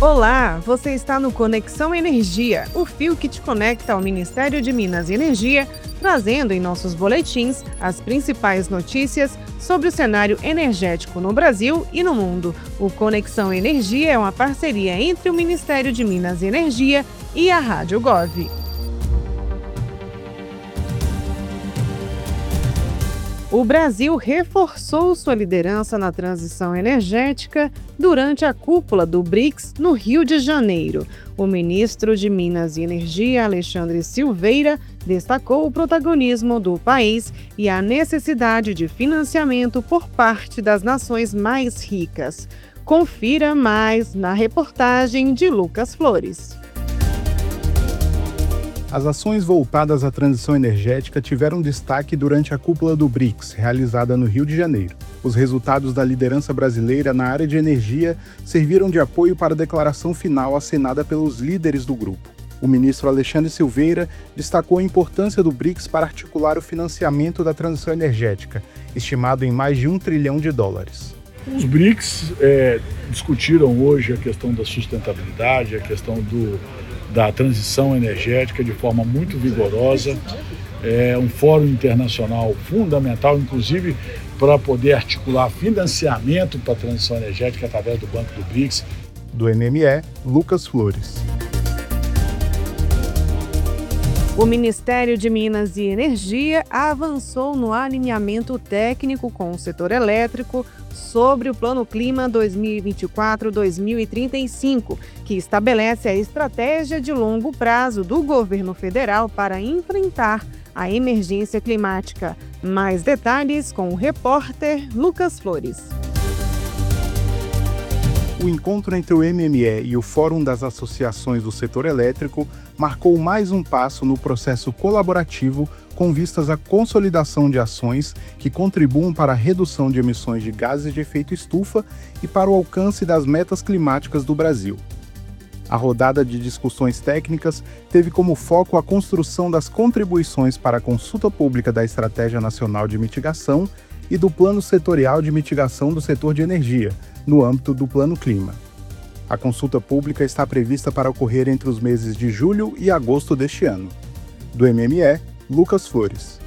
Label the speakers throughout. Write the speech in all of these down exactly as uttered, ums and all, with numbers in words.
Speaker 1: Olá, você está no Conexão Energia, o fio que te conecta ao Ministério de Minas e Energia, trazendo em nossos boletins as principais notícias sobre o cenário energético no Brasil e no mundo. O Conexão Energia é uma parceria entre o Ministério de Minas e Energia e a Rádio Gov. O Brasil reforçou sua liderança na transição energética durante a cúpula do BRICS no Rio de Janeiro. O ministro de Minas e Energia, Alexandre Silveira, destacou o protagonismo do país e a necessidade de financiamento por parte das nações mais ricas. Confira mais na reportagem de Lucas Flores.
Speaker 2: As ações voltadas à transição energética tiveram destaque durante a cúpula do BRICS, realizada no Rio de Janeiro. Os resultados da liderança brasileira na área de energia serviram de apoio para a declaração final assinada pelos líderes do grupo. O ministro Alexandre Silveira destacou a importância do BRICS para articular o financiamento da transição energética, estimado em mais de um trilhão de dólares.
Speaker 3: Os BRICS é, discutiram hoje a questão da sustentabilidade, a questão do da transição energética de forma muito vigorosa. É um fórum internacional fundamental, inclusive para poder articular financiamento para a transição energética através do Banco do BRICS.
Speaker 2: Do M M E, Lucas Flores.
Speaker 1: O Ministério de Minas e Energia avançou no alinhamento técnico com o setor elétrico sobre o Plano Clima dois mil e vinte e quatro a dois mil e trinta e cinco, que estabelece a estratégia de longo prazo do governo federal para enfrentar a emergência climática. Mais detalhes com o repórter Lucas Flores.
Speaker 2: O encontro entre o M M E e o Fórum das Associações do Setor Elétrico marcou mais um passo no processo colaborativo com vistas à consolidação de ações que contribuam para a redução de emissões de gases de efeito estufa e para o alcance das metas climáticas do Brasil. A rodada de discussões técnicas teve como foco a construção das contribuições para a consulta pública da Estratégia Nacional de Mitigação e do Plano Setorial de Mitigação do Setor de Energia, no âmbito do Plano Clima. A consulta pública está prevista para ocorrer entre os meses de julho e agosto deste ano. Do M M E, Lucas Flores.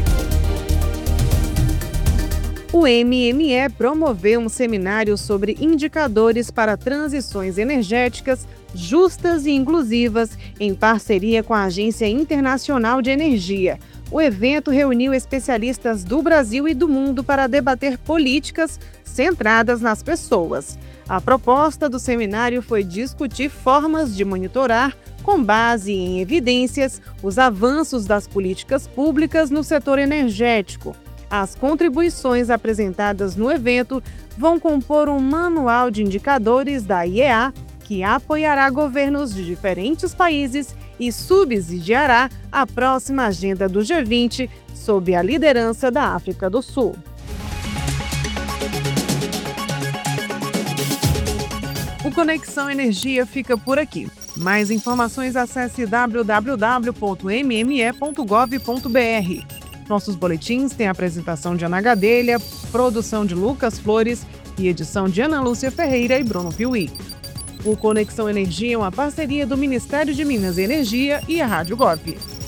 Speaker 1: O M M E promoveu um seminário sobre indicadores para transições energéticas justas e inclusivas em parceria com a Agência Internacional de Energia. O evento reuniu especialistas do Brasil e do mundo para debater políticas centradas nas pessoas. A proposta do seminário foi discutir formas de monitorar, com base em evidências, os avanços das políticas públicas no setor energético. As contribuições apresentadas no evento vão compor um manual de indicadores da I E A, que apoiará governos de diferentes países e subsidiará a próxima agenda do G vinte, sob a liderança da África do Sul. O Conexão Energia fica por aqui. Mais informações, acesse w w w ponto m m e ponto gov ponto b r. Nossos boletins têm a apresentação de Ana Gadelha, produção de Lucas Flores e edição de Ana Lúcia Ferreira e Bruno Piuí. O Conexão Energia é uma parceria do Ministério de Minas e Energia e a Rádio Gov.